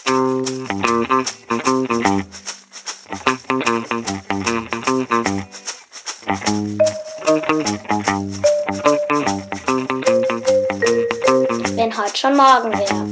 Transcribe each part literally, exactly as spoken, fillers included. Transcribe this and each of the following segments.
Wenn heute schon morgen wäre.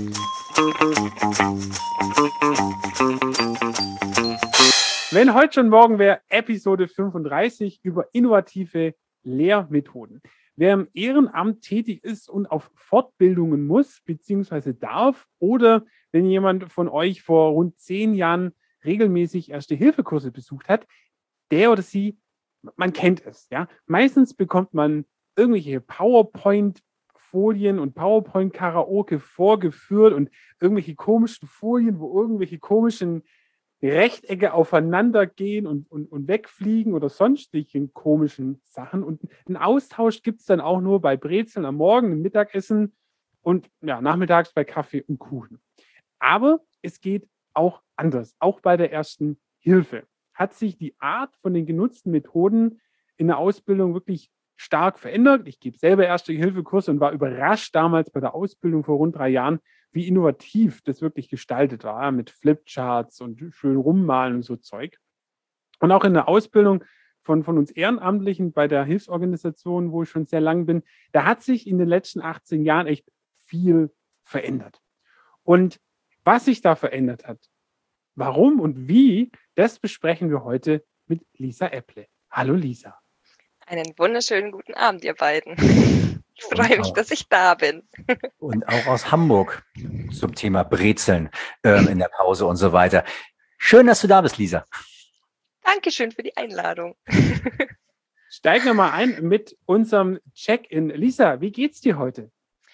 Wenn heute schon morgen wäre, Episode fünfunddreißig über innovative Lehrmethoden. Wer im Ehrenamt tätig ist und auf Fortbildungen muss bzw. darf, oder wenn jemand von euch vor rund zehn Jahren regelmäßig Erste-Hilfe-Kurse besucht hat, der oder sie, man kennt es. Ja? Meistens bekommt man irgendwelche PowerPoint-Folien und PowerPoint-Karaoke vorgeführt und irgendwelche komischen Folien, wo irgendwelche komischen Rechtecke aufeinander gehen und, und, und wegfliegen oder sonstigen komischen Sachen. Und einen Austausch gibt es dann auch nur bei Brezeln am Morgen, im Mittagessen und ja, nachmittags bei Kaffee und Kuchen. Aber es geht auch anders. Auch bei der Ersten Hilfe hat sich die Art von den genutzten Methoden in der Ausbildung wirklich stark verändert. Ich gebe selber Erste-Hilfe-Kurse und war überrascht damals bei der Ausbildung vor rund drei Jahren, wie innovativ das wirklich gestaltet war, mit Flipcharts und schön rummalen und so Zeug. Und auch in der Ausbildung von, von uns Ehrenamtlichen bei der Hilfsorganisation, wo ich schon sehr lang bin, da hat sich in den letzten achtzehn Jahren echt viel verändert. Und was sich da verändert hat, warum und wie, das besprechen wir heute mit Lisa Epple. Hallo Lisa. Einen wunderschönen guten Abend, ihr beiden. Ich freue mich, dass ich da bin. Und auch aus Hamburg zum Thema Brezeln ähm, in der Pause und so weiter. Schön, dass du da bist, Lisa. Dankeschön für die Einladung. Steigen wir mal ein mit unserem Check-in. Lisa, wie geht's dir heute?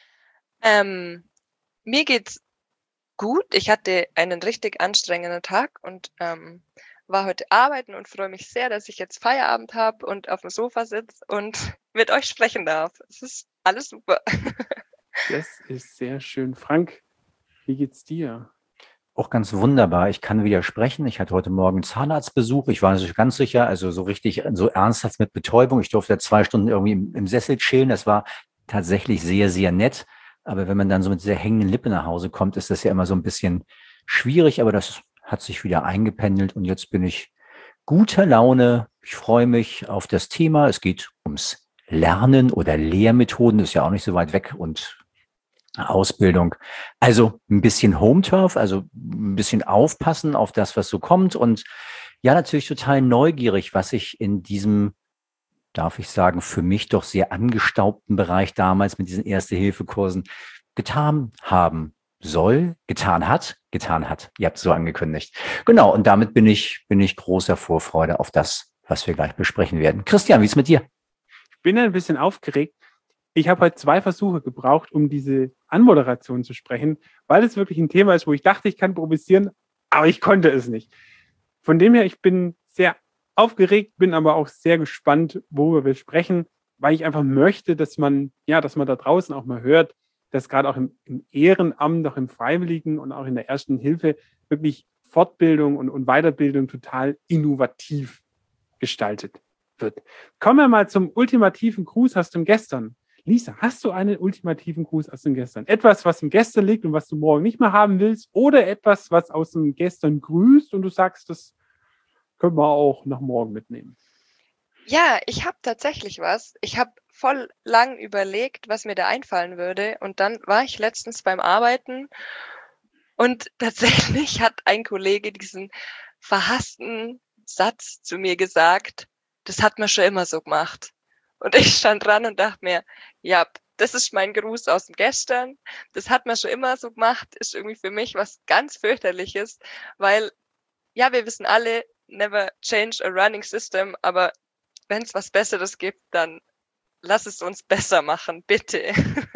Ähm, mir geht's gut. Ich hatte einen richtig anstrengenden Tag und ähm, war heute arbeiten und freue mich sehr, dass ich jetzt Feierabend habe und auf dem Sofa sitze und mit euch sprechen darf. Es ist alles super. Das ist sehr schön. Frank, wie geht's dir? Auch ganz wunderbar. Ich kann widersprechen. Ich hatte heute Morgen Zahnarztbesuch. Ich war nicht ganz sicher, also so richtig, so ernsthaft mit Betäubung. Ich durfte zwei Stunden irgendwie im, im Sessel chillen. Das war tatsächlich sehr, sehr nett. Aber wenn man dann so mit sehr hängenden Lippen nach Hause kommt, ist das ja immer so ein bisschen schwierig. Aber das hat sich wieder eingependelt und jetzt bin ich guter Laune. Ich freue mich auf das Thema. Es geht ums Lernen oder Lehrmethoden, das ist ja auch nicht so weit weg, und Ausbildung. Also ein bisschen Home-Turf, also ein bisschen aufpassen auf das, was so kommt, und ja, natürlich total neugierig, was ich in diesem, darf ich sagen, für mich doch sehr angestaubten Bereich damals mit diesen Erste-Hilfe-Kursen getan haben soll, getan hat, getan hat. Ihr habt es so angekündigt. Genau, und damit bin ich, bin ich großer Vorfreude auf das, was wir gleich besprechen werden. Christian, wie ist es mit dir? Ich bin ein bisschen aufgeregt. Ich habe heute zwei Versuche gebraucht, um diese Anmoderation zu sprechen, weil es wirklich ein Thema ist, wo ich dachte, ich kann improvisieren, aber ich konnte es nicht. Von dem her, ich bin sehr aufgeregt, bin aber auch sehr gespannt, worüber wir sprechen, weil ich einfach möchte, dass man, ja, dass man da draußen auch mal hört, dass gerade auch im, im Ehrenamt, auch im Freiwilligen und auch in der Ersten Hilfe wirklich Fortbildung und, und Weiterbildung total innovativ gestaltet wird. Kommen wir mal zum ultimativen Gruß aus dem Gestern. Lisa, hast du einen ultimativen Gruß aus dem Gestern? Etwas, was im Gestern liegt und was du morgen nicht mehr haben willst, oder etwas, was aus dem Gestern grüßt und du sagst, das können wir auch nach morgen mitnehmen? Ja, ich habe tatsächlich was. Ich habe voll lang überlegt, was mir da einfallen würde, und dann war ich letztens beim Arbeiten und tatsächlich hat ein Kollege diesen verhassten Satz zu mir gesagt: Das hat man schon immer so gemacht. Und ich stand dran und dachte mir, ja, das ist mein Gruß aus dem Gestern. Das hat man schon immer so gemacht, ist irgendwie für mich was ganz fürchterliches, weil, ja, wir wissen alle, never change a running system, aber wenn es was Besseres gibt, dann lass es uns besser machen, bitte.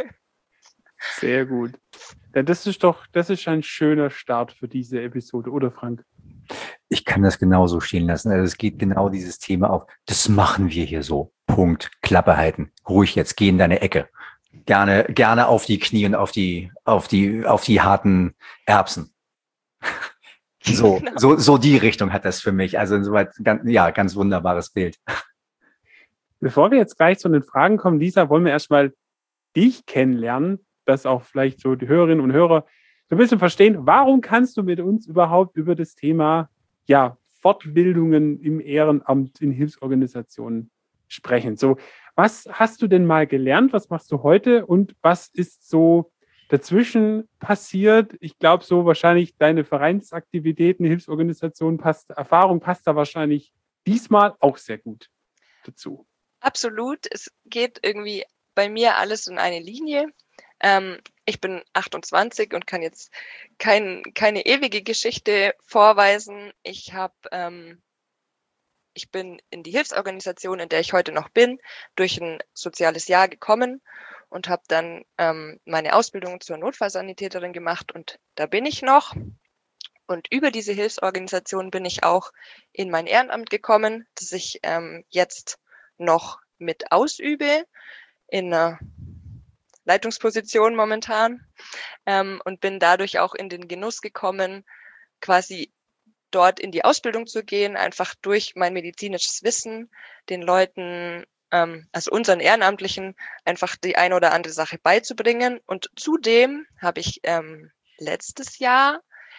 Sehr gut. Ja, das ist doch, das ist ein schöner Start für diese Episode, oder Frank? Ich kann das genauso stehen lassen. Also es geht genau dieses Thema auf. Das machen wir hier so. Punkt. Klappe halten. Ruhig jetzt. Geh in deine Ecke. Gerne, gerne auf die Knie und auf die, auf die, auf die harten Erbsen. So, genau. so, so die Richtung hat das für mich. Also insoweit, ganz, ja, ganz wunderbares Bild. Bevor wir jetzt gleich zu den Fragen kommen, Lisa, wollen wir erstmal dich kennenlernen, dass auch vielleicht so die Hörerinnen und Hörer so ein bisschen verstehen, warum kannst du mit uns überhaupt über das Thema ja, Fortbildungen im Ehrenamt in Hilfsorganisationen sprechen? So, was hast du denn mal gelernt? Was machst du heute? Und was ist so dazwischen passiert? Ich glaube, so wahrscheinlich deine Vereinsaktivitäten, Hilfsorganisationen, passt, Erfahrung passt da wahrscheinlich diesmal auch sehr gut dazu. Absolut. Es geht irgendwie bei mir alles in eine Linie. Ähm, ich bin achtundzwanzig und kann jetzt kein, keine ewige Geschichte vorweisen. Ich habe, ähm, ich bin in die Hilfsorganisation, in der ich heute noch bin, durch ein soziales Jahr gekommen und habe dann ähm, meine Ausbildung zur Notfallsanitäterin gemacht und da bin ich noch. Und über diese Hilfsorganisation bin ich auch in mein Ehrenamt gekommen, das ich ähm, jetzt noch mit ausübe in einer Leitungsposition momentan ähm, und bin dadurch auch in den Genuss gekommen, quasi dort in die Ausbildung zu gehen, einfach durch mein medizinisches Wissen den Leuten, ähm, also unseren Ehrenamtlichen, einfach die eine oder andere Sache beizubringen. Und zudem habe ich ähm, letztes Jahr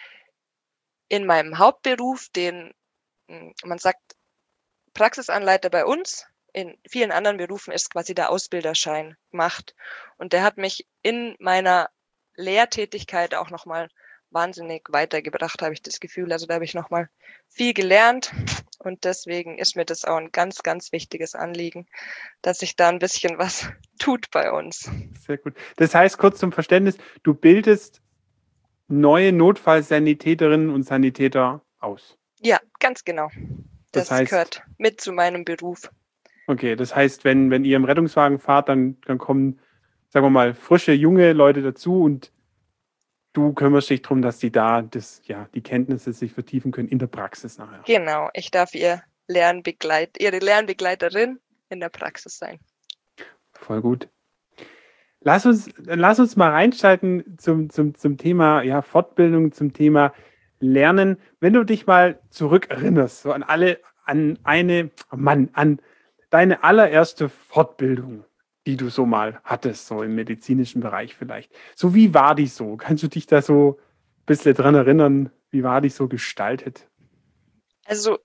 in meinem Hauptberuf, den man sagt Praxisanleiter bei uns, in vielen anderen Berufen ist quasi der Ausbilderschein gemacht. Und der hat mich in meiner Lehrtätigkeit auch nochmal wahnsinnig weitergebracht, habe ich das Gefühl. Also da habe ich nochmal viel gelernt und deswegen ist mir das auch ein ganz, ganz wichtiges Anliegen, dass sich da ein bisschen was tut bei uns. Sehr gut. Das heißt, kurz zum Verständnis, du bildest neue Notfallsanitäterinnen und Sanitäter aus. Ja, ganz genau. Das, Das heißt, gehört mit zu meinem Beruf. Okay, das heißt, wenn, wenn ihr im Rettungswagen fahrt, dann, dann kommen, sagen wir mal, frische, junge Leute dazu und du kümmerst dich darum, dass die da das, ja, die Kenntnisse sich vertiefen können in der Praxis nachher. Genau, ich darf ihr Lernbegleit, ihre Lernbegleiterin in der Praxis sein. Voll gut. Lass uns, lass uns mal reinschalten zum, zum, zum Thema ja, Fortbildung, zum Thema Lernen. Wenn du dich mal zurückerinnerst, so an alle, an eine, oh Mann, an deine allererste Fortbildung, die du so mal hattest, so im medizinischen Bereich vielleicht. So, wie war die so? Kannst du dich da so ein bisschen dran erinnern? Wie war die so gestaltet? Also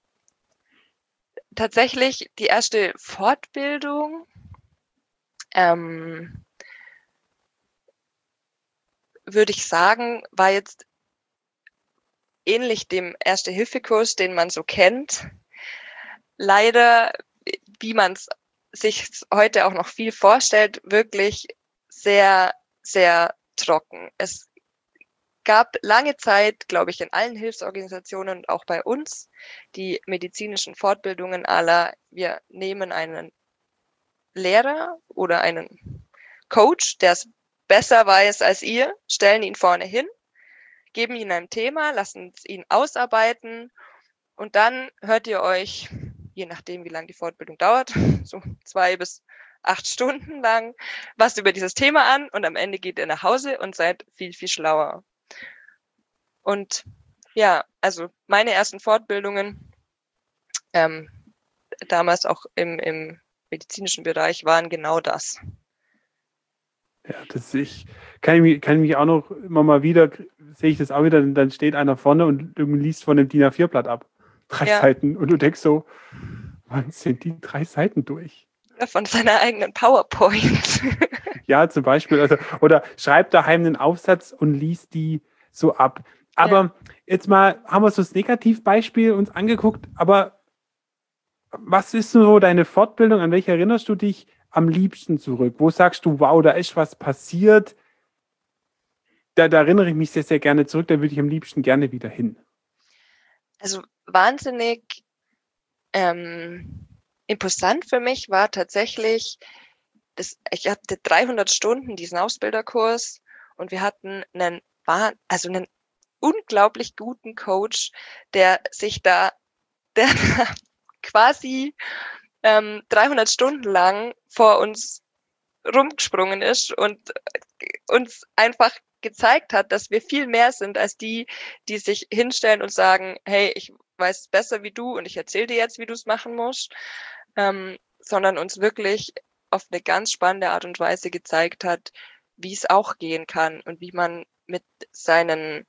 tatsächlich die erste Fortbildung ähm, würde ich sagen, war jetzt ähnlich dem Erste-Hilfe-Kurs, den man so kennt. Leider, wie man es sich heute auch noch viel vorstellt, wirklich sehr, sehr trocken. Es gab lange Zeit, glaube ich, in allen Hilfsorganisationen und auch bei uns die medizinischen Fortbildungen aller, wir nehmen einen Lehrer oder einen Coach, der es besser weiß als ihr, stellen ihn vorne hin, geben ihn ein Thema, lassen ihn ausarbeiten und dann hört ihr euch, je nachdem, wie lange die Fortbildung dauert, so zwei bis acht Stunden lang, was über dieses Thema an und am Ende geht ihr nach Hause und seid viel, viel schlauer. Und ja, also meine ersten Fortbildungen, ähm, damals auch im, im medizinischen Bereich, waren genau das. Ja, das ich kann ich mich, kann ich mich auch noch immer mal wieder, sehe ich das auch wieder, dann steht einer vorne und irgendwie liest von dem D I N A vier Blatt ab. Drei Ja. Seiten. Und du denkst so, wann sind die drei Seiten durch? Ja, von seiner eigenen PowerPoint. Ja, zum Beispiel. Also, oder schreibt daheim einen Aufsatz und liest die so ab. Aber ja. Jetzt mal haben wir so das Negativbeispiel uns angeguckt, aber was ist so deine Fortbildung? An welche erinnerst du dich am liebsten zurück? Wo sagst du, wow, da ist was passiert? Da, da erinnere ich mich sehr, sehr gerne zurück. Da würde ich am liebsten gerne wieder hin. Also wahnsinnig ähm, imposant für mich war tatsächlich, das, ich hatte dreihundert Stunden diesen Ausbilderkurs und wir hatten einen, also einen unglaublich guten Coach, der sich da, der quasi ähm, dreihundert Stunden lang vor uns rumgesprungen ist und uns einfach gezeigt hat, dass wir viel mehr sind als die, die sich hinstellen und sagen, hey, ich weiß es besser wie du und ich erzähle dir jetzt, wie du es machen musst, ähm, sondern uns wirklich auf eine ganz spannende Art und Weise gezeigt hat, wie es auch gehen kann und wie man mit seinen,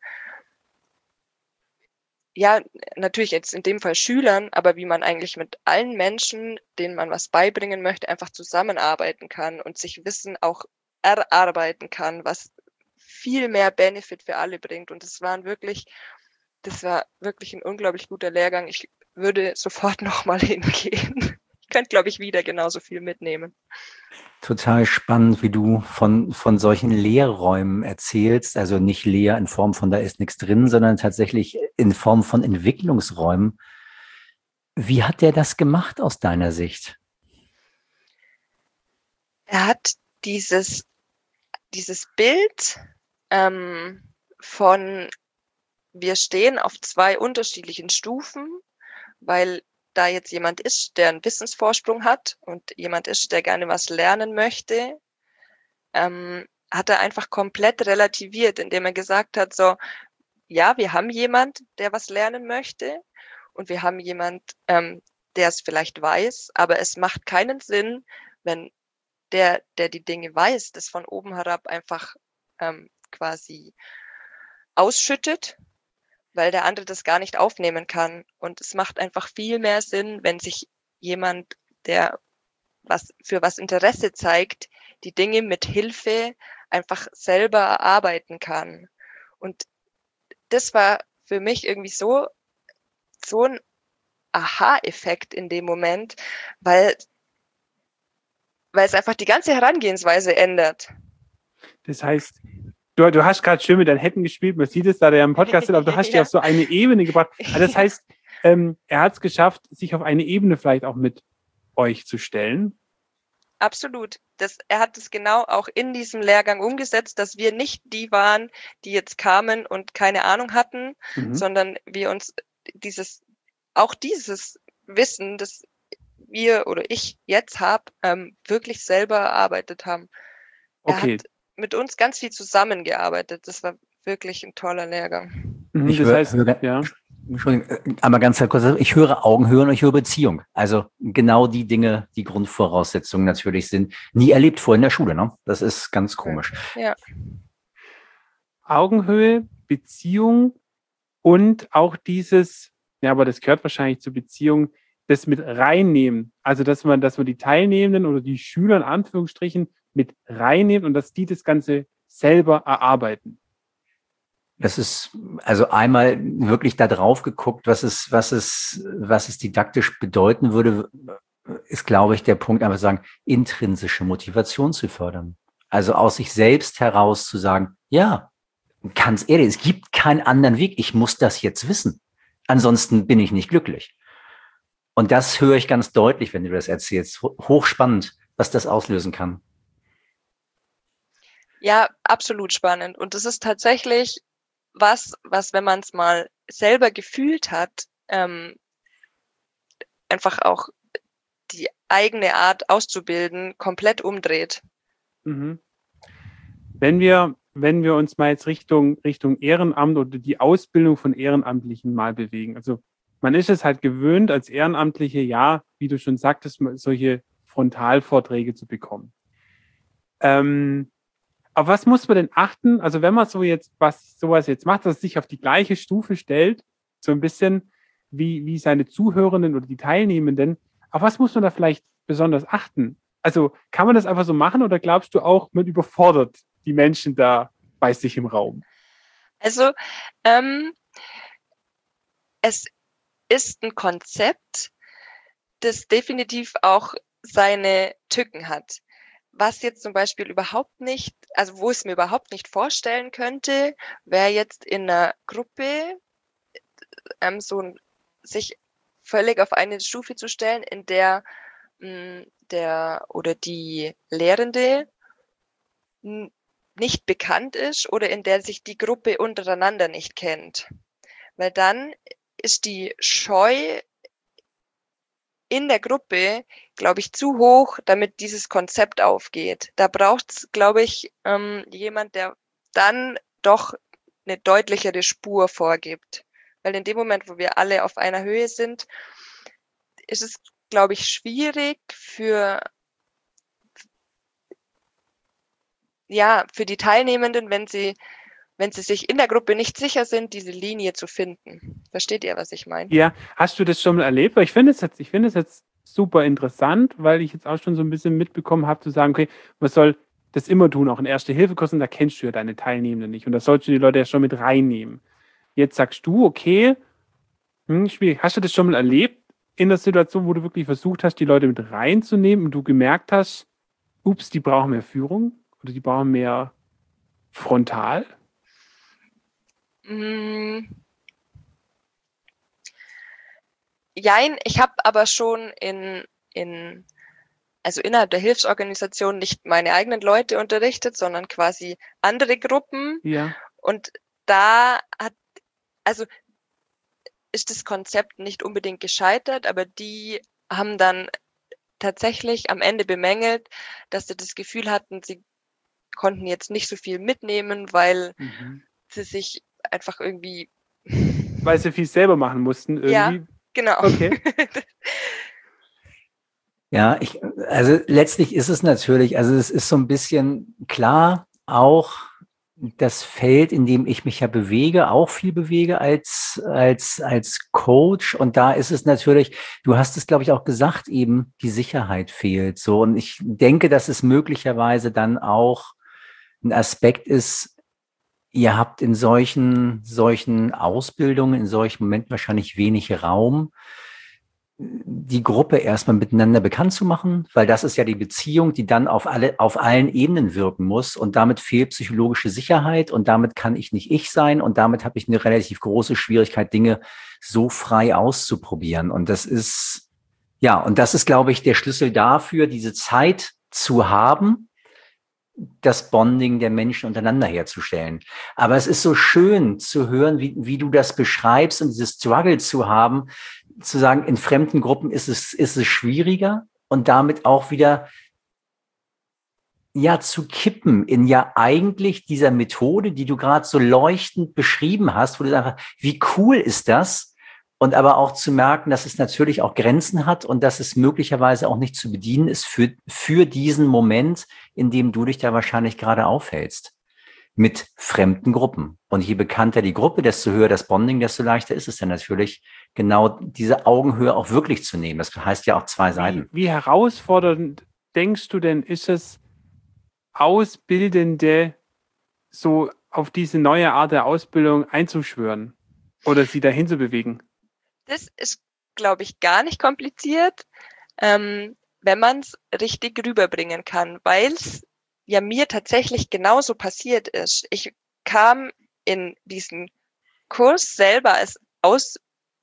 ja, natürlich jetzt in dem Fall Schülern, aber wie man eigentlich mit allen Menschen, denen man was beibringen möchte, einfach zusammenarbeiten kann und sich Wissen auch erarbeiten kann, was viel mehr Benefit für alle bringt. Und das waren wirklich, das war wirklich ein unglaublich guter Lehrgang. Ich würde sofort nochmal hingehen. Ich könnte, glaube ich, wieder genauso viel mitnehmen. Total spannend, wie du von, von solchen Lehrräumen erzählst. Also nicht leer in Form von da ist nichts drin, sondern tatsächlich in Form von Entwicklungsräumen. Wie hat der das gemacht aus deiner Sicht? Er hat dieses, dieses Bild ähm, von, wir stehen auf zwei unterschiedlichen Stufen, weil da jetzt jemand ist, der einen Wissensvorsprung hat und jemand ist, der gerne was lernen möchte, ähm, hat er einfach komplett relativiert, indem er gesagt hat, so, ja, wir haben jemand, der was lernen möchte und wir haben jemand, ähm, der es vielleicht weiß, aber es macht keinen Sinn, wenn der, der die Dinge weiß, das von oben herab einfach ähm, quasi ausschüttet, weil der andere das gar nicht aufnehmen kann. Und es macht einfach viel mehr Sinn, wenn sich jemand, der was für was Interesse zeigt, die Dinge mit Hilfe einfach selber erarbeiten kann. Und das war für mich irgendwie so, so ein Aha-Effekt in dem Moment, weil, weil es einfach die ganze Herangehensweise ändert. Das heißt, du, du hast gerade schön mit deinen Händen gespielt, man sieht es da, der im Podcast ist, aber du hast ja. die auf so eine Ebene gebracht. Also das heißt, ähm, er hat es geschafft, sich auf eine Ebene vielleicht auch mit euch zu stellen. Absolut. Das, er hat es genau auch in diesem Lehrgang umgesetzt, dass wir nicht die waren, die jetzt kamen und keine Ahnung hatten, mhm. sondern wir uns dieses, auch dieses Wissen, das wir oder ich jetzt habe, ähm, wirklich selber erarbeitet haben. Okay. Er hat mit uns ganz viel zusammengearbeitet. Das war wirklich ein toller Lehrgang. Mhm, ich das höre, heißt, höre, ja. Entschuldigung, einmal ganz kurz. Ich höre Augenhöhe und ich höre Beziehung. Also genau die Dinge, die Grundvoraussetzungen natürlich sind. Nie erlebt vorher in der Schule, ne? Das ist ganz komisch. Ja. Augenhöhe, Beziehung und auch dieses, ja, aber das gehört wahrscheinlich zur Beziehung, das mit reinnehmen. Also, dass man, dass man die Teilnehmenden oder die Schüler in Anführungsstrichen mit reinnimmt und dass die das Ganze selber erarbeiten. Das ist also einmal wirklich da drauf geguckt, was es, was es, was es didaktisch bedeuten würde, ist, glaube ich, der Punkt, einfach sagen, intrinsische Motivation zu fördern. Also aus sich selbst heraus zu sagen, ja, ganz ehrlich, es gibt keinen anderen Weg. Ich muss das jetzt wissen. Ansonsten bin ich nicht glücklich. Und das höre ich ganz deutlich, wenn du das erzählst. Hochspannend, was das auslösen kann. Ja, absolut spannend. Und das ist tatsächlich was, was, wenn man es mal selber gefühlt hat, ähm, einfach auch die eigene Art auszubilden, komplett umdreht. Mhm. Wenn wir, wenn wir uns mal jetzt Richtung, Richtung Ehrenamt oder die Ausbildung von Ehrenamtlichen mal bewegen. Also man ist es halt gewöhnt, als Ehrenamtliche, ja, wie du schon sagtest, solche Frontalvorträge zu bekommen. Ähm, Auf was muss man denn achten? Also wenn man so jetzt was sowas jetzt macht, dass es sich auf die gleiche Stufe stellt, so ein bisschen wie, wie seine Zuhörenden oder die Teilnehmenden, auf was muss man da vielleicht besonders achten? Also kann man das einfach so machen oder glaubst du auch, man überfordert die Menschen da bei sich im Raum? Also ähm, es ist ein Konzept, das definitiv auch seine Tücken hat. Was jetzt zum Beispiel überhaupt nicht, also wo ich es mir überhaupt nicht vorstellen könnte, wäre jetzt in einer Gruppe ähm, so ein, sich völlig auf eine Stufe zu stellen, in der mh, der oder die Lehrende n- nicht bekannt ist oder in der sich die Gruppe untereinander nicht kennt. Weil dann ist die Scheu in der Gruppe, glaube ich, zu hoch, damit dieses Konzept aufgeht. Da braucht es, glaube ich, ähm, jemand, der dann doch eine deutlichere Spur vorgibt. Weil in dem Moment, wo wir alle auf einer Höhe sind, ist es, glaube ich, schwierig für, ja, für die Teilnehmenden, wenn sie wenn sie sich in der Gruppe nicht sicher sind, diese Linie zu finden. Versteht ihr, was ich meine? Ja, hast du das schon mal erlebt? Weil ich finde es jetzt, ich finde es jetzt super interessant, weil ich jetzt auch schon so ein bisschen mitbekommen habe, zu sagen, okay, man soll das immer tun, auch in Erste-Hilfe-Kursen, da kennst du ja deine Teilnehmenden nicht und das sollst du die Leute ja schon mit reinnehmen. Jetzt sagst du, okay, hm, schwierig. Hast du das schon mal erlebt in der Situation, wo du wirklich versucht hast, die Leute mit reinzunehmen und du gemerkt hast, ups, die brauchen mehr Führung oder die brauchen mehr frontal? Mm. Jein, ich habe aber schon in, in, also innerhalb der Hilfsorganisation nicht meine eigenen Leute unterrichtet, sondern quasi andere Gruppen. Ja. Und da hat, also ist das Konzept nicht unbedingt gescheitert, aber die haben dann tatsächlich am Ende bemängelt, dass sie das Gefühl hatten, sie konnten jetzt nicht so viel mitnehmen, weil Mhm. sie sich einfach irgendwie... Weil sie viel selber machen mussten irgendwie. Ja, genau. Okay. Ja, ich, also letztlich ist es natürlich, also es ist so ein bisschen klar, auch das Feld, in dem ich mich ja bewege, auch viel bewege als, als, als Coach. Und da ist es natürlich, du hast es, glaube ich, auch gesagt, eben die Sicherheit fehlt. So, und ich denke, dass es möglicherweise dann auch ein Aspekt ist, ihr habt in solchen, solchen Ausbildungen, in solchen Momenten wahrscheinlich wenig Raum, die Gruppe erstmal miteinander bekannt zu machen, weil das ist ja die Beziehung, die dann auf alle, auf allen Ebenen wirken muss und damit fehlt psychologische Sicherheit und damit kann ich nicht ich sein und damit habe ich eine relativ große Schwierigkeit, Dinge so frei auszuprobieren und das ist, ja, und das ist, glaube ich, der Schlüssel dafür, diese Zeit zu haben, das Bonding der Menschen untereinander herzustellen. Aber es ist so schön zu hören, wie, wie du das beschreibst und dieses Struggle zu haben, zu sagen, in fremden Gruppen ist es, ist es schwieriger und damit auch wieder ja zu kippen in ja eigentlich dieser Methode, die du gerade so leuchtend beschrieben hast, wo du einfach, wie cool ist das? Und aber auch zu merken, dass es natürlich auch Grenzen hat und dass es möglicherweise auch nicht zu bedienen ist für, für diesen Moment, in dem du dich da wahrscheinlich gerade aufhältst. Mit fremden Gruppen. Und je bekannter die Gruppe, desto höher das Bonding, desto leichter ist es dann natürlich, genau diese Augenhöhe auch wirklich zu nehmen. Das heißt ja auch zwei Seiten. Wie, wie herausfordernd denkst du denn, ist es, Ausbildende so auf diese neue Art der Ausbildung einzuschwören oder sie dahin zu bewegen? Das ist, glaube ich, gar nicht kompliziert, ähm, wenn man es richtig rüberbringen kann, weil es ja mir tatsächlich genauso passiert ist. Ich kam in diesen Kurs selber als Aus,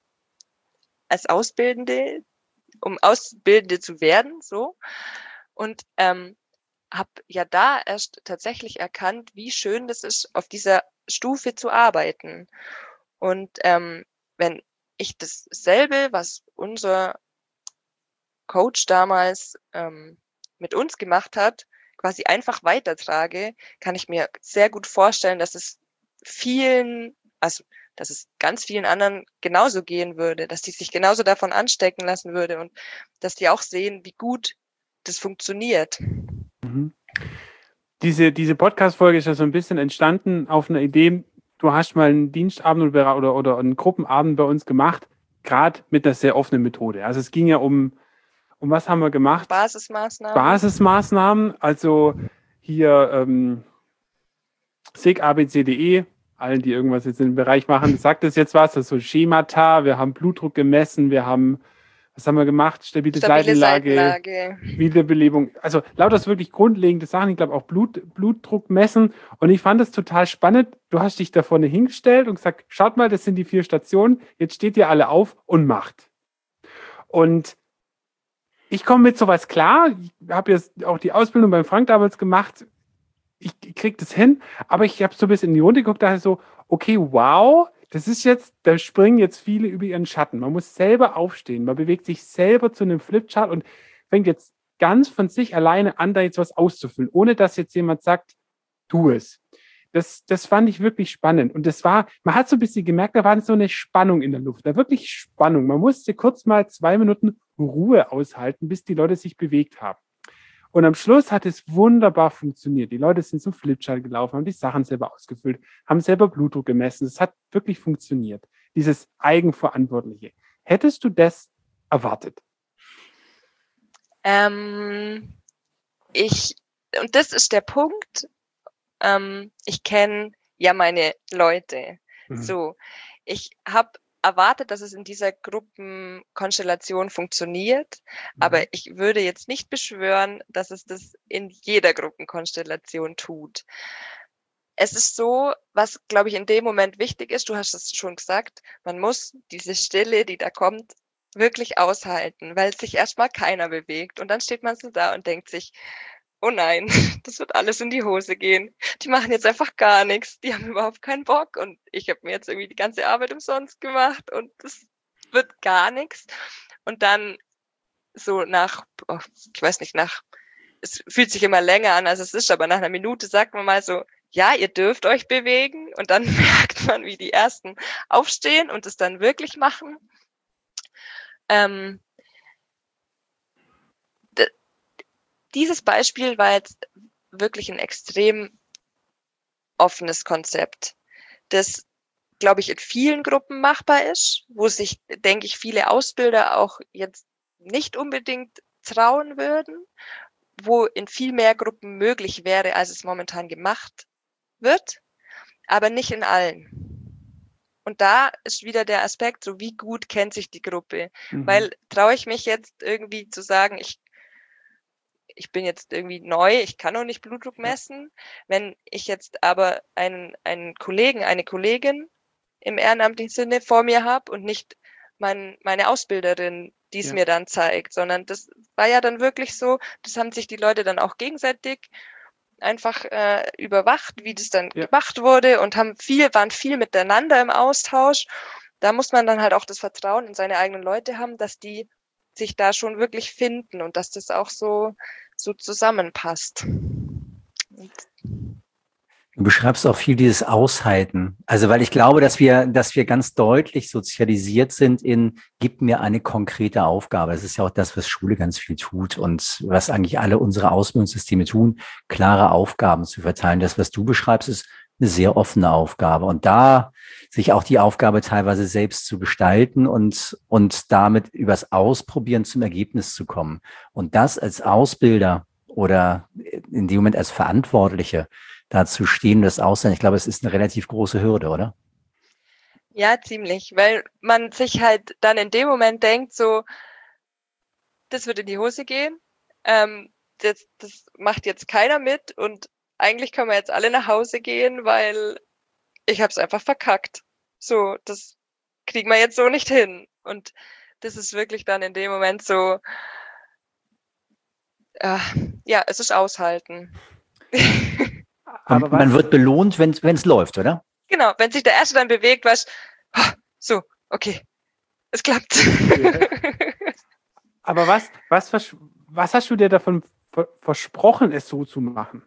als Ausbildende, um Ausbildende zu werden, so, und ähm, habe ja da erst tatsächlich erkannt, wie schön das ist, auf dieser Stufe zu arbeiten. Und ähm, wenn ich dasselbe, was unser Coach damals ähm, mit uns gemacht hat, quasi einfach weitertrage, kann ich mir sehr gut vorstellen, dass es vielen, also dass es ganz vielen anderen genauso gehen würde, dass die sich genauso davon anstecken lassen würde und dass die auch sehen, wie gut das funktioniert. Mhm. Diese, diese Podcast-Folge ist ja so ein bisschen entstanden auf einer Idee, du hast mal einen Dienstabend oder, oder, oder einen Gruppenabend bei uns gemacht, gerade mit einer sehr offenen Methode. Also es ging ja um, um was haben wir gemacht? Basismaßnahmen. Basismaßnahmen, also hier ähm, S I G A B C D E, allen, die irgendwas jetzt in dem Bereich machen, sagt das jetzt was, das ist so Schemata, wir haben Blutdruck gemessen, wir haben, was haben wir gemacht? Stabile, Stabile Seitenlage, Seitenlage. Wiederbelebung, also lauter wirklich grundlegende Sachen, ich glaube auch Blut, Blutdruck messen und ich fand es total spannend, du hast dich da vorne hingestellt und gesagt, schaut mal, das sind die vier Stationen, jetzt steht ihr alle auf und macht. Und ich komme mit sowas klar, ich habe jetzt auch die Ausbildung beim Frank damals gemacht, ich kriege das hin, aber ich habe so ein bisschen in die Runde geguckt, dachte so, okay, wow, das ist jetzt, da springen jetzt viele über ihren Schatten. Man muss selber aufstehen, man bewegt sich selber zu einem Flipchart und fängt jetzt ganz von sich alleine an, da jetzt was auszufüllen, ohne dass jetzt jemand sagt, tu es. Das, das fand ich wirklich spannend. Und das war, man hat so ein bisschen gemerkt, da war so eine Spannung in der Luft, da wirklich Spannung. Man musste kurz mal zwei Minuten Ruhe aushalten, bis die Leute sich bewegt haben. Und am Schluss hat es wunderbar funktioniert. Die Leute sind zum Flipchart gelaufen, haben die Sachen selber ausgefüllt, haben selber Blutdruck gemessen. Es hat wirklich funktioniert, dieses Eigenverantwortliche. Hättest du das erwartet? Ähm, ich, und das ist der Punkt, ähm, ich kenne ja meine Leute. Mhm. So, ich habe erwartet, dass es in dieser Gruppenkonstellation funktioniert, Mhm. aber ich würde jetzt nicht beschwören, dass es das in jeder Gruppenkonstellation tut. Es ist so, was, glaube ich, in dem Moment wichtig ist, du hast es schon gesagt, man muss diese Stille, die da kommt, wirklich aushalten, weil sich erstmal keiner bewegt. Und dann steht man so da und denkt sich, oh nein, das wird alles in die Hose gehen. Die machen jetzt einfach gar nichts. Die haben überhaupt keinen Bock. Und ich habe mir jetzt irgendwie die ganze Arbeit umsonst gemacht und das wird gar nichts. Und dann so nach, oh, ich weiß nicht, nach, es fühlt sich immer länger an, als es ist, aber nach einer Minute sagt man mal so, ja, ihr dürft euch bewegen. Und dann merkt man, wie die Ersten aufstehen und es dann wirklich machen. Ähm, d- dieses Beispiel war jetzt wirklich ein extrem offenes Konzept, das, glaube ich, in vielen Gruppen machbar ist, wo sich, denke ich, viele Ausbilder auch jetzt nicht unbedingt trauen würden, wo in viel mehr Gruppen möglich wäre, als es momentan gemacht wird, aber nicht in allen. Und da ist wieder der Aspekt, so wie gut kennt sich die Gruppe, Mhm. weil traue ich mich jetzt irgendwie zu sagen, ich ich bin jetzt irgendwie neu, ich kann noch nicht Blutdruck messen. Wenn ich jetzt aber einen, einen Kollegen, eine Kollegin im ehrenamtlichen Sinne vor mir habe und nicht mein, meine Ausbilderin, die es Ja. mir dann zeigt, sondern das war ja dann wirklich so, das haben sich die Leute dann auch gegenseitig einfach äh, überwacht, wie das dann Ja. gemacht wurde und haben viel, waren viel miteinander im Austausch. Da muss man dann halt auch das Vertrauen in seine eigenen Leute haben, dass die sich da schon wirklich finden und dass das auch so, so zusammenpasst. Und Du beschreibst auch viel dieses Aushalten. Also, weil ich glaube, dass wir, dass wir ganz deutlich sozialisiert sind in, gib mir eine konkrete Aufgabe. Das ist ja auch das, was Schule ganz viel tut und was eigentlich alle unsere Ausbildungssysteme tun, klare Aufgaben zu verteilen. Das, was du beschreibst, ist eine sehr offene Aufgabe. Und da sich auch die Aufgabe teilweise selbst zu gestalten und, und damit übers Ausprobieren zum Ergebnis zu kommen. Und das als Ausbilder oder in dem Moment als Verantwortliche da zu stehen, das aussehen. Ich glaube, es ist eine relativ große Hürde, oder? ja, ziemlich, weil man sich halt dann in dem Moment denkt, so, das wird in die Hose gehen, ähm, das, das macht jetzt keiner mit und eigentlich können wir jetzt alle nach Hause gehen, weil ich habe es einfach verkackt. So, das kriegen wir jetzt so nicht hin. Und das ist wirklich dann in dem Moment so, äh, ja, es ist aushalten. Aber Und man was, wird belohnt, wenn es läuft, oder? Genau, wenn sich der Erste dann bewegt, weißt du, so, okay, es klappt. Ja. aber was, was, vers- was hast du dir davon ver- versprochen, es so zu machen?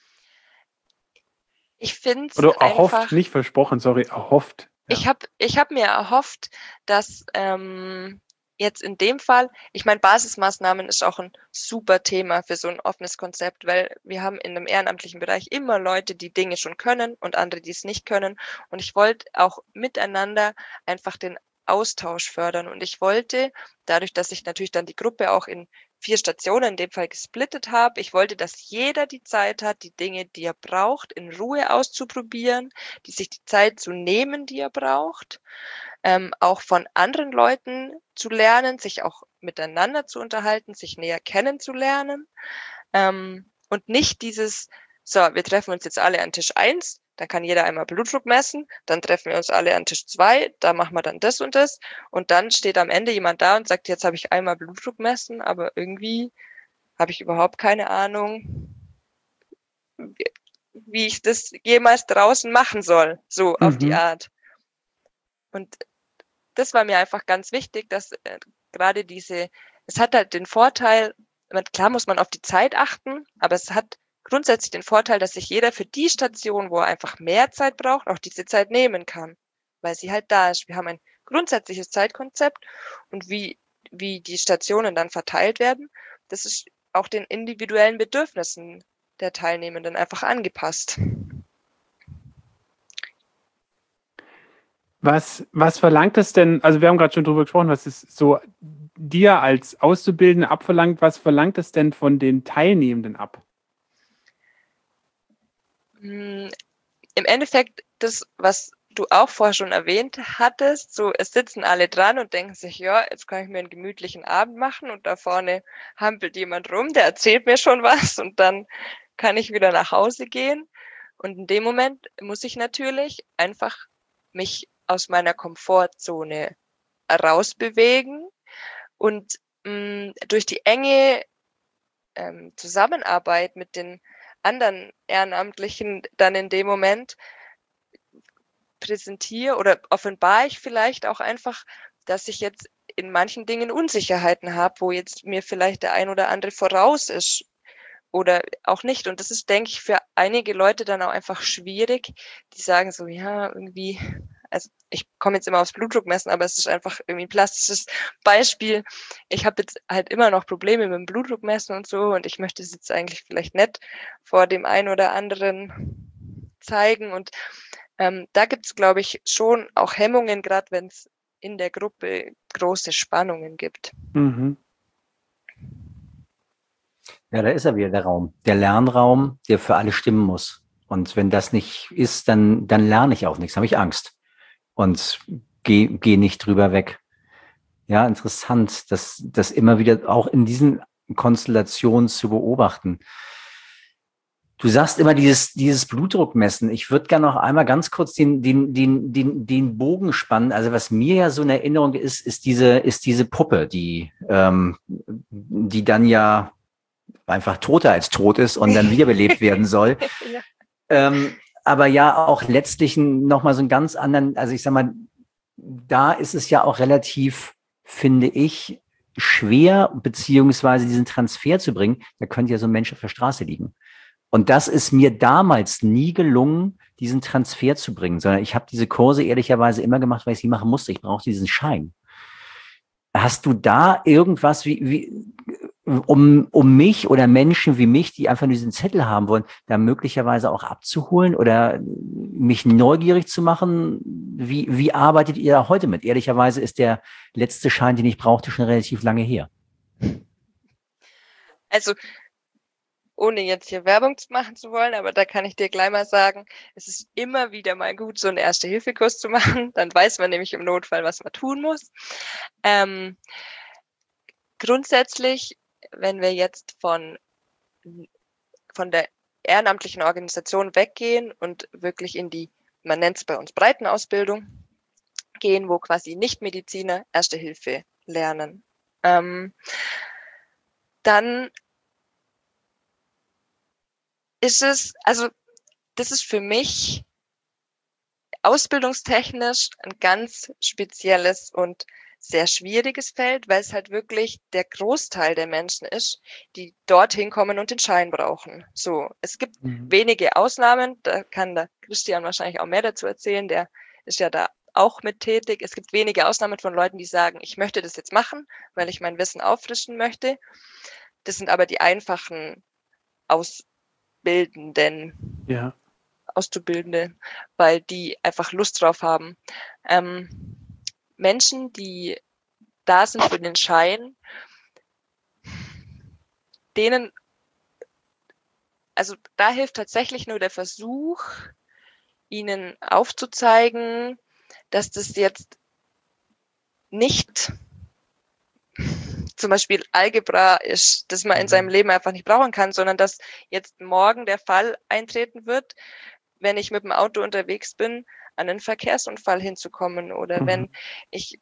Ich finde es Oder erhofft, einfach, nicht versprochen, sorry, erhofft. Ja. ich habe ich hab mir erhofft, dass ähm, jetzt in dem Fall, ich meine, Basismaßnahmen ist auch ein super Thema für so ein offenes Konzept, weil wir haben in dem ehrenamtlichen Bereich immer Leute, die Dinge schon können und andere, die es nicht können. Und ich wollte auch miteinander einfach den Austausch fördern. Und ich wollte, dadurch, dass ich natürlich dann die Gruppe auch in vier Stationen in dem Fall gesplittet habe, ich wollte, dass jeder die Zeit hat, die Dinge, die er braucht, in Ruhe auszuprobieren, die sich die Zeit zu nehmen, die er braucht, ähm, auch von anderen Leuten zu lernen, sich auch miteinander zu unterhalten, sich näher kennenzulernen, ähm, und nicht dieses, so, wir treffen uns jetzt alle an Tisch eins, dann kann jeder einmal Blutdruck messen, dann treffen wir uns alle an Tisch zwei, da machen wir dann das und das und dann steht am Ende jemand da und sagt, jetzt habe ich einmal Blutdruck messen, aber irgendwie habe ich überhaupt keine Ahnung, wie, wie ich das jemals draußen machen soll, so auf die Mhm. Art. Und das war mir einfach ganz wichtig, dass äh, gerade diese, es hat halt den Vorteil, man, klar muss man auf die Zeit achten, aber es hat grundsätzlich den Vorteil, dass sich jeder für die Station, wo er einfach mehr Zeit braucht, auch diese Zeit nehmen kann, weil sie halt da ist. Wir haben ein grundsätzliches Zeitkonzept und wie, wie die Stationen dann verteilt werden, das ist auch den individuellen Bedürfnissen der Teilnehmenden einfach angepasst. Was, was verlangt es denn, also wir haben gerade schon drüber gesprochen, was es so dir als Auszubildende abverlangt, was verlangt es denn von den Teilnehmenden ab? Im Endeffekt das, was du auch vorher schon erwähnt hattest, so es sitzen alle dran und denken sich, ja, jetzt kann ich mir einen gemütlichen Abend machen und da vorne hampelt jemand rum, der erzählt mir schon was und dann kann ich wieder nach Hause gehen. Und in dem Moment muss ich natürlich einfach mich aus meiner Komfortzone rausbewegen und mh, durch die enge ähm, Zusammenarbeit mit den anderen Ehrenamtlichen dann in dem Moment präsentiere oder offenbare ich vielleicht auch einfach, dass ich jetzt in manchen Dingen Unsicherheiten habe, wo jetzt mir vielleicht der ein oder andere voraus ist oder auch nicht. Und das ist, denke ich, für einige Leute dann auch einfach schwierig, die sagen so, ja, irgendwie, also ich komme jetzt immer aufs Blutdruckmessen, aber es ist einfach irgendwie ein plastisches Beispiel. Ich habe jetzt halt immer noch Probleme mit dem Blutdruckmessen und so und ich möchte es jetzt eigentlich vielleicht nicht vor dem einen oder anderen zeigen. Und ähm, da gibt es, glaube ich, schon auch Hemmungen, gerade wenn es in der Gruppe große Spannungen gibt. Mhm. Ja, da ist er wieder, der Raum. Der Lernraum, der für alle stimmen muss. Und wenn das nicht ist, dann, dann lerne ich auch nichts, habe ich Angst. Und gehe geh nicht drüber weg. Ja, interessant, das, das immer wieder auch in diesen Konstellationen zu beobachten. Du sagst immer dieses, dieses Blutdruckmessen. Ich würde gerne noch einmal ganz kurz den, den, den, den, den Bogen spannen. Also was mir ja so in Erinnerung ist, ist diese, ist diese Puppe, die, ähm, die dann ja einfach toter als tot ist und dann wiederbelebt werden soll. Ja. Ähm, aber ja auch letztlich nochmal so einen ganz anderen, also ich sag mal, da ist es ja auch relativ, finde ich, schwer, beziehungsweise diesen Transfer zu bringen. Da könnte ja so ein Mensch auf der Straße liegen. Und das ist mir damals nie gelungen, diesen Transfer zu bringen, sondern ich habe diese Kurse ehrlicherweise immer gemacht, weil ich sie machen musste. Ich brauche diesen Schein. Hast du da irgendwas, wie, wie um, um mich oder Menschen wie mich, die einfach nur diesen Zettel haben wollen, da möglicherweise auch abzuholen oder mich neugierig zu machen? Wie, wie arbeitet ihr da heute mit? Ehrlicherweise ist der letzte Schein, den ich brauchte, schon relativ lange her. Also, ohne jetzt hier Werbung machen zu wollen, aber da kann ich dir gleich mal sagen, es ist immer wieder mal gut, so einen Erste-Hilfe-Kurs zu machen. Dann weiß man nämlich im Notfall, was man tun muss. Ähm, grundsätzlich, wenn wir jetzt von, von der ehrenamtlichen Organisation weggehen und wirklich in die, man nennt es bei uns Breitenausbildung, gehen, wo quasi Nichtmediziner Erste Hilfe lernen, ähm, dann ist es, also das ist für mich ausbildungstechnisch ein ganz spezielles und sehr schwieriges Feld, weil es halt wirklich der Großteil der Menschen ist, die dorthin kommen und den Schein brauchen. So, es gibt mhm. wenige Ausnahmen, da kann der Christian wahrscheinlich auch mehr dazu erzählen, der ist ja da auch mit tätig. Es gibt wenige Ausnahmen von Leuten, die sagen, ich möchte das jetzt machen, weil ich mein Wissen auffrischen möchte. Das sind aber die einfachen Aus Bildenden, ja. Auszubildende, weil die einfach Lust drauf haben. Ähm, Menschen, die da sind für den Schein, denen, also da hilft tatsächlich nur der Versuch, ihnen aufzuzeigen, dass das jetzt nicht zum Beispiel Algebra ist, das man in seinem Leben einfach nicht brauchen kann, sondern dass jetzt morgen der Fall eintreten wird, wenn ich mit dem Auto unterwegs bin, an einen Verkehrsunfall hinzukommen oder mhm. wenn ich,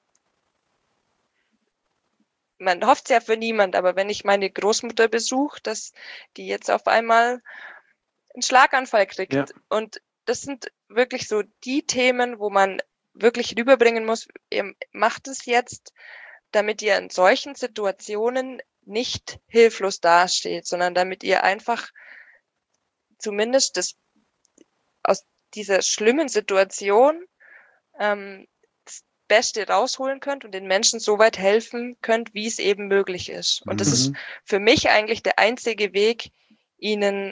man hofft es ja für niemand, aber wenn ich meine Großmutter besuche, dass die jetzt auf einmal einen Schlaganfall kriegt. Ja. Und das sind wirklich so die Themen, wo man wirklich rüberbringen muss, ihr macht es jetzt, damit ihr in solchen Situationen nicht hilflos dasteht, sondern damit ihr einfach zumindest das, aus dieser schlimmen Situation ähm, Beste rausholen könnt und den Menschen so weit helfen könnt, wie es eben möglich ist. Und das Mhm. ist für mich eigentlich der einzige Weg, ihnen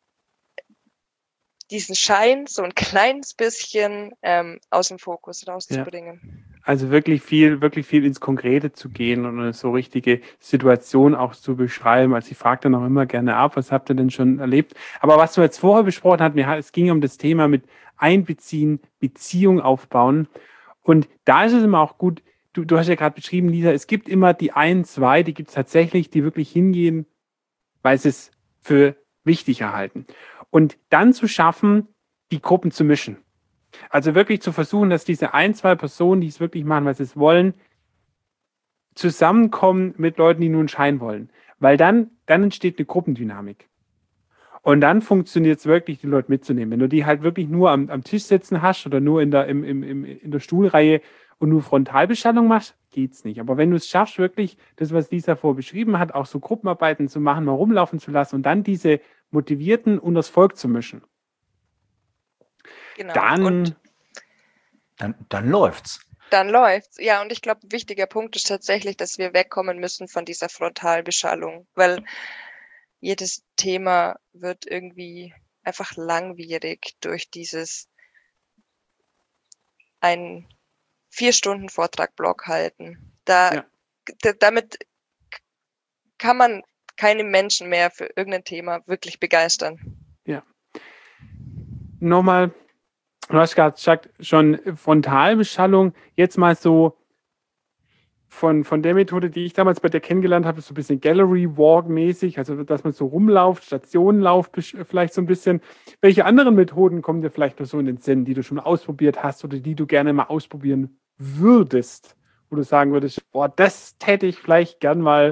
diesen Schein so ein kleines bisschen ähm, aus dem Fokus rauszubringen. Also wirklich viel, wirklich viel ins Konkrete zu gehen und eine so richtige Situation auch zu beschreiben. Also ich frage dann auch immer gerne ab, was habt ihr denn schon erlebt? Aber was wir jetzt vorher besprochen hatten, ja, es ging um das Thema mit Einbeziehen, Beziehung aufbauen. Und da ist es immer auch gut, du, du hast ja gerade beschrieben, Lisa, es gibt immer die ein, zwei, die gibt es tatsächlich, die wirklich hingehen, weil sie es für wichtig erhalten. Und dann zu schaffen, die Gruppen zu mischen. Also wirklich zu versuchen, dass diese ein, zwei Personen, die es wirklich machen, weil sie es wollen, zusammenkommen mit Leuten, die nur einen Schein wollen. Weil dann, dann entsteht eine Gruppendynamik. Und dann funktioniert es wirklich, die Leute mitzunehmen. Wenn du die halt wirklich nur am, am Tisch sitzen hast oder nur in der, im, im, im, in der Stuhlreihe und nur Frontalbeschallung machst, geht's nicht. Aber wenn du es schaffst, wirklich das, was Lisa vorher beschrieben hat, auch so Gruppenarbeiten zu machen, mal rumlaufen zu lassen und dann diese Motivierten und das Volk zu mischen, Genau. dann, Und Dann, dann läuft's. dann läuft's. Ja, und ich glaube, ein wichtiger Punkt ist tatsächlich, dass wir wegkommen müssen von dieser Frontalbeschallung, weil jedes Thema wird irgendwie einfach langwierig durch dieses einen vier Stunden Vortrag-Block halten. Da, Ja. d- damit kann man keine Menschen mehr für irgendein Thema wirklich begeistern. nochmal, du hast gerade gesagt, schon Frontalbeschallung, jetzt mal so von, von der Methode, die ich damals bei dir kennengelernt habe, ist so ein bisschen Gallery Walk mäßig, also dass man so rumlauft, Stationenlauf besch- vielleicht so ein bisschen. Welche anderen Methoden kommen dir vielleicht noch so in den Sinn, die du schon ausprobiert hast oder die du gerne mal ausprobieren würdest, wo du sagen würdest, boah, das täte ich vielleicht gern mal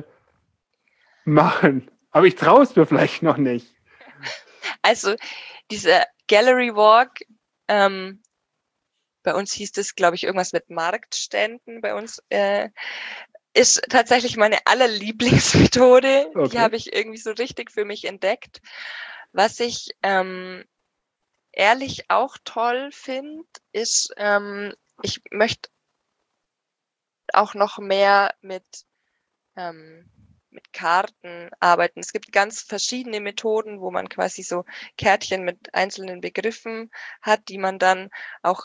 machen, aber ich traue es mir vielleicht noch nicht. Also dieser Gallery Walk, ähm, bei uns hieß das, glaube ich, irgendwas mit Marktständen bei uns, äh, ist tatsächlich meine allerlieblingsmethode. Okay. Die habe ich irgendwie so richtig für mich entdeckt. Was ich ähm, ehrlich auch toll finde, ist, ähm, ich möchte auch noch mehr mit ähm, mit Karten arbeiten. Es gibt ganz verschiedene Methoden, wo man quasi so Kärtchen mit einzelnen Begriffen hat, die man dann auch,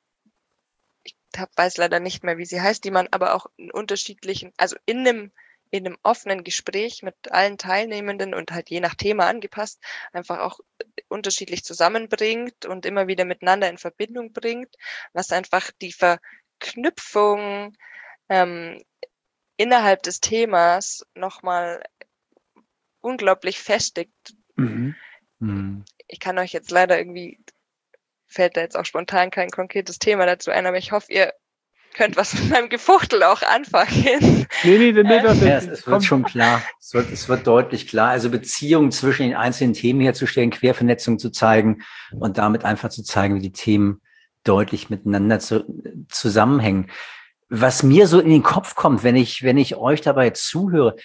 ich hab, weiß leider nicht mehr, wie sie heißt, die man aber auch in unterschiedlichen, also in einem, in einem offenen Gespräch mit allen Teilnehmenden und halt je nach Thema angepasst, einfach auch unterschiedlich zusammenbringt und immer wieder miteinander in Verbindung bringt, was einfach die Verknüpfung ähm, innerhalb des Themas nochmal unglaublich festigt. Mhm. Hm. Ich kann euch jetzt leider irgendwie, fällt da jetzt auch spontan kein konkretes Thema dazu ein, aber ich hoffe, ihr könnt was mit meinem Gefuchtel auch anfangen. Nee, nee, nee, das, Ja, das, es, es komm. wird schon klar. Es wird, es wird deutlich klar. Also Beziehungen zwischen den einzelnen Themen herzustellen, Quervernetzung zu zeigen und damit einfach zu zeigen, wie die Themen deutlich miteinander zu, zusammenhängen. Was mir so in den Kopf kommt, wenn ich, wenn ich euch dabei zuhöre,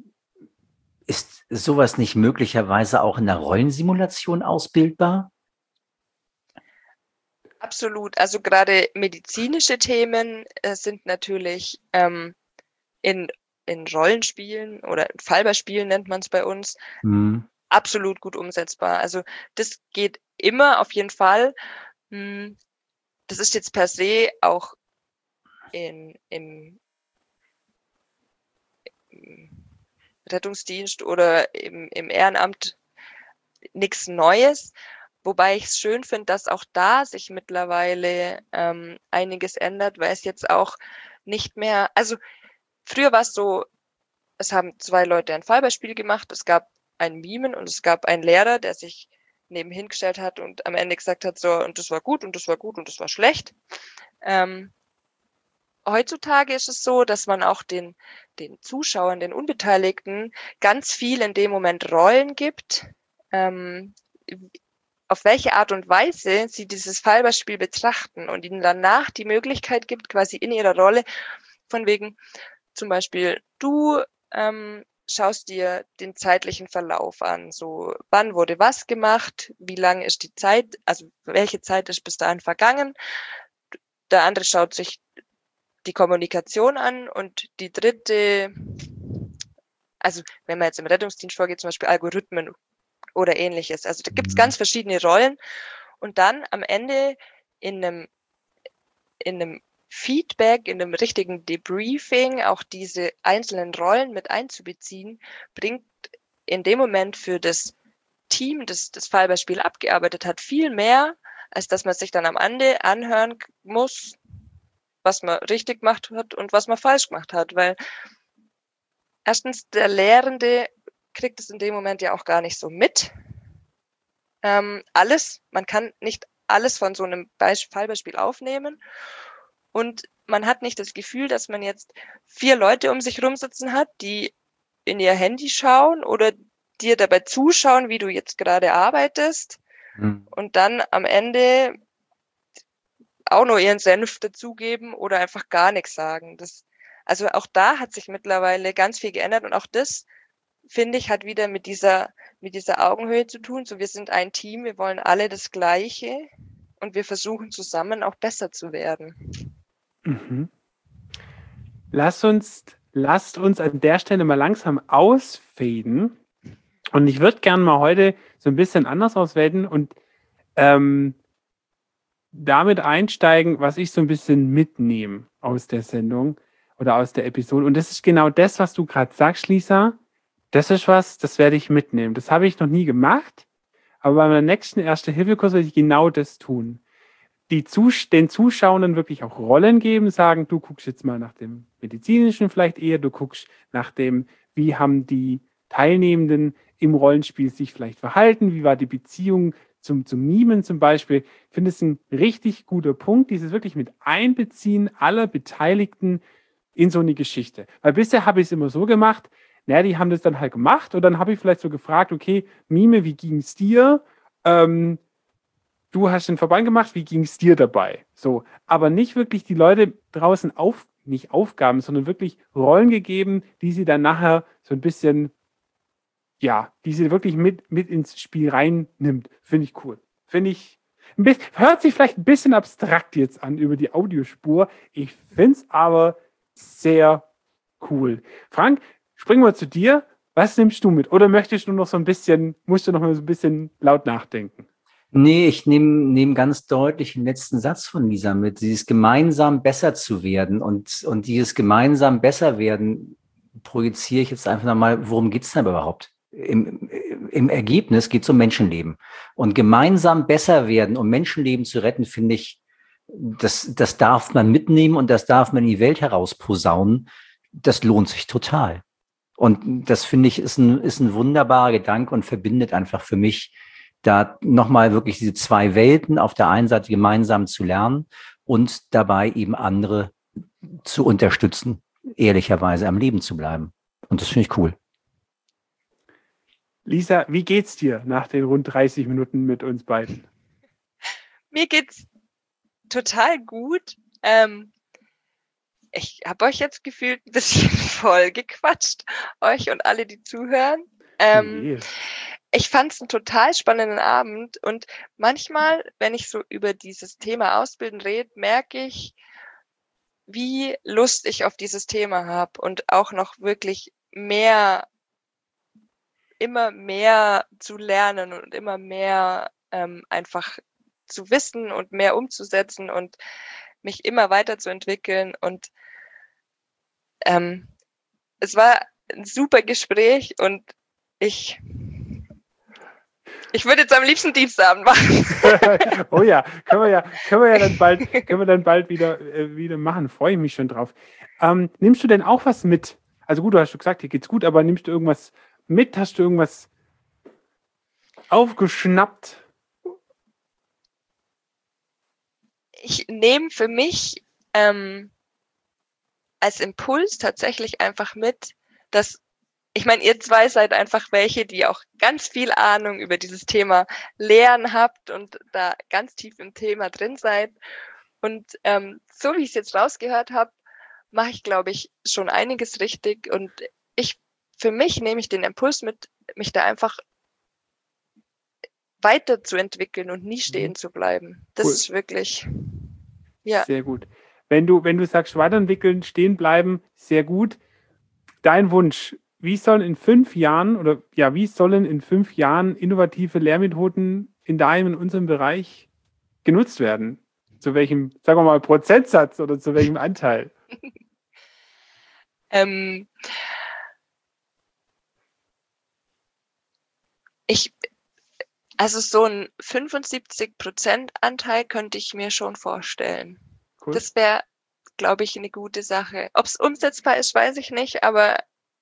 ist sowas nicht möglicherweise auch in der Rollensimulation ausbildbar? Absolut. Also gerade medizinische Themen äh, sind natürlich ähm, in, in Rollenspielen oder in Fallbeispielen nennt man es bei uns, Hm. absolut gut umsetzbar. Also das geht immer auf jeden Fall. Hm, Das ist jetzt per se auch in, im, im Rettungsdienst oder im, im Ehrenamt nichts Neues. Wobei ich es schön finde, dass auch da sich mittlerweile ähm, einiges ändert, weil es jetzt auch nicht mehr, also früher war es so, es haben zwei Leute ein Fallbeispiel gemacht, es gab ein Mimen und es gab einen Lehrer, der sich nebenhin gestellt hat und am Ende gesagt hat, so, und das war gut und das war gut und das war schlecht. Ähm, heutzutage ist es so, dass man auch den, den Zuschauern, den Unbeteiligten ganz viel in dem Moment Rollen gibt, ähm, auf welche Art und Weise sie dieses Fallbeispiel betrachten und ihnen danach die Möglichkeit gibt, quasi in ihrer Rolle von wegen zum Beispiel, du ähm, schaust dir den zeitlichen Verlauf an, so wann wurde was gemacht, wie lange ist die Zeit, also welche Zeit ist bis dahin vergangen. Der andere schaut sich die Kommunikation an und die dritte, also wenn man jetzt im Rettungsdienst vorgeht, zum Beispiel Algorithmen oder ähnliches. Also da gibt es ganz verschiedene Rollen und dann am Ende in einem, in einem Feedback, in einem richtigen Debriefing auch diese einzelnen Rollen mit einzubeziehen, bringt in dem Moment für das Team, das das Fallbeispiel abgearbeitet hat, viel mehr, als dass man sich dann am Ende anhören muss, was man richtig gemacht hat und was man falsch gemacht hat, weil erstens der Lehrende kriegt es in dem Moment ja auch gar nicht so mit. Ähm, alles, man kann nicht alles von so einem Beisp- Fallbeispiel aufnehmen und man hat nicht das Gefühl, dass man jetzt vier Leute um sich rumsitzen hat, die in ihr Handy schauen oder dir dabei zuschauen, wie du jetzt gerade arbeitest Mhm. und dann am Ende auch nur ihren Senf dazugeben oder einfach gar nichts sagen. Das, also auch da hat sich mittlerweile ganz viel geändert und auch das, finde ich, hat wieder mit dieser, mit dieser Augenhöhe zu tun. So, wir sind ein Team, wir wollen alle das Gleiche und wir versuchen zusammen auch besser zu werden. Mhm. Lass uns, lasst uns an der Stelle mal langsam ausfaden. Und ich würde gerne mal heute so ein bisschen anders auswählen und ähm, damit einsteigen, was ich so ein bisschen mitnehme aus der Sendung oder aus der Episode. Und das ist genau das, was du gerade sagst, Lisa. Das ist was, das werde ich mitnehmen. Das habe ich noch nie gemacht, aber bei meinem nächsten Erste-Hilfe-Kurs werde ich genau das tun. Die Zus- den Zuschauenden wirklich auch Rollen geben, sagen, du guckst jetzt mal nach dem Medizinischen vielleicht eher, du guckst nach dem, wie haben die Teilnehmenden im Rollenspiel sich vielleicht verhalten, wie war die Beziehung zum, zum Mimen zum Beispiel. Ich finde es ein richtig guter Punkt, dieses wirklich mit Einbeziehen aller Beteiligten in so eine Geschichte. Weil bisher habe ich es immer so gemacht, naja, die haben das dann halt gemacht und dann habe ich vielleicht so gefragt, okay, Mime, wie ging es dir? Ähm, du hast den Verband gemacht, wie ging es dir dabei? So, aber nicht wirklich die Leute draußen auf, nicht Aufgaben, sondern wirklich Rollen gegeben, die sie dann nachher so ein bisschen, ja, die sie wirklich mit, mit ins Spiel reinnimmt. Finde ich cool. Finde ich, ein bisschen, hört sich vielleicht ein bisschen abstrakt jetzt an über die Audiospur. Ich finde es aber sehr cool. Frank, springen wir zu dir. Was nimmst du mit? Oder möchtest du noch so ein bisschen, musst du noch mal so ein bisschen laut nachdenken? Nee, ich nehme nehm ganz deutlich den letzten Satz von Lisa mit, dieses gemeinsam besser zu werden. Und, und dieses gemeinsam besser werden projiziere ich jetzt einfach nochmal, worum geht es denn überhaupt? Im, Im Ergebnis geht es um Menschenleben. Und gemeinsam besser werden, um Menschenleben zu retten, finde ich, das, das darf man mitnehmen und das darf man in die Welt herausposaunen. Das lohnt sich total. Und das finde ich ist ein, ist ein wunderbarer Gedanke und verbindet einfach für mich da nochmal wirklich diese zwei Welten auf der einen Seite gemeinsam zu lernen und dabei eben andere zu unterstützen, ehrlicherweise am Leben zu bleiben. Und das finde ich cool. Lisa, wie geht's dir nach den rund dreißig Minuten mit uns beiden? Mir geht's total gut. Ähm, ich habe euch jetzt gefühlt ein bisschen voll gequatscht, euch und alle, die zuhören. Ähm, Nee. Ich fand es einen total spannenden Abend und manchmal, wenn ich so über dieses Thema Ausbilden rede, merke ich, wie Lust ich auf dieses Thema habe und auch noch wirklich mehr, immer mehr zu lernen und immer mehr ähm, einfach zu wissen und mehr umzusetzen und mich immer weiterzuentwickeln. Und ähm, es war ein super Gespräch und ich Ich würde jetzt am liebsten Dienstabend machen. Oh ja, können wir ja, können wir ja dann bald, können wir dann bald wieder, äh, wieder machen. Freue ich mich schon drauf. Ähm, nimmst du denn auch was mit? Also gut, du hast schon gesagt, dir geht's gut, aber nimmst du irgendwas mit? Hast du irgendwas aufgeschnappt? Ich nehme für mich ähm, als Impuls tatsächlich einfach mit, dass ich meine, ihr zwei seid einfach welche, die auch ganz viel Ahnung über dieses Thema Lehren habt und da ganz tief im Thema drin seid. Und ähm, so wie ich es jetzt rausgehört habe, mache ich, glaube ich, schon einiges richtig. Und ich, für mich nehme ich den Impuls mit, mich da einfach weiterzuentwickeln und nie stehen zu bleiben. Das Cool. ist wirklich, ja. Sehr gut. wenn du, wenn du sagst, weiterentwickeln, stehen bleiben, sehr gut. Dein Wunsch, wie sollen in fünf Jahren oder ja, wie sollen in fünf Jahren innovative Lehrmethoden in deinem, in unserem Bereich genutzt werden? Zu welchem, sagen wir mal, Prozentsatz oder zu welchem Anteil? ähm, ich, also so ein fünfundsiebzig Prozent Anteil könnte ich mir schon vorstellen. Cool. Das wäre, glaube ich, eine gute Sache. Ob es umsetzbar ist, weiß ich nicht, aber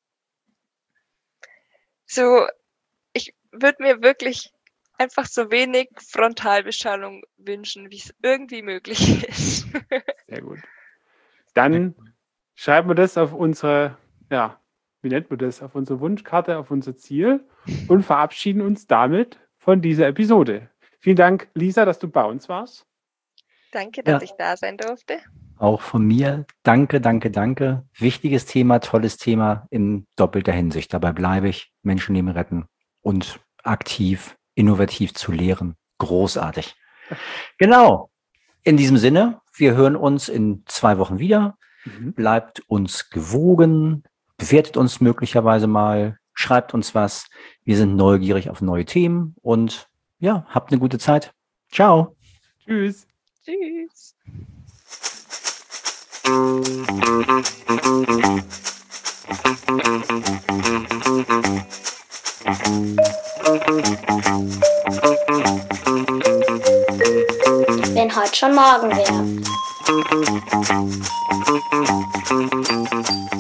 so, ich würde mir wirklich einfach so wenig Frontalbeschallung wünschen, wie es irgendwie möglich ist. Sehr gut. Dann schreiben wir das auf unsere, ja, wie nennt man das, auf unsere Wunschkarte, auf unser Ziel und verabschieden uns damit von dieser Episode. Vielen Dank, Lisa, dass du bei uns warst. Danke, dass Ja. ich da sein durfte. Auch von mir, danke, danke, danke. Wichtiges Thema, tolles Thema in doppelter Hinsicht. Dabei bleibe ich, Menschenleben retten und aktiv, innovativ zu lehren. Großartig. Genau. In diesem Sinne, wir hören uns in zwei Wochen wieder. Mhm. Bleibt uns gewogen, bewertet uns möglicherweise mal, schreibt uns was. Wir sind neugierig auf neue Themen und ja, habt eine gute Zeit. Ciao. Tschüss. Tschüss. Wenn heute schon morgen wäre.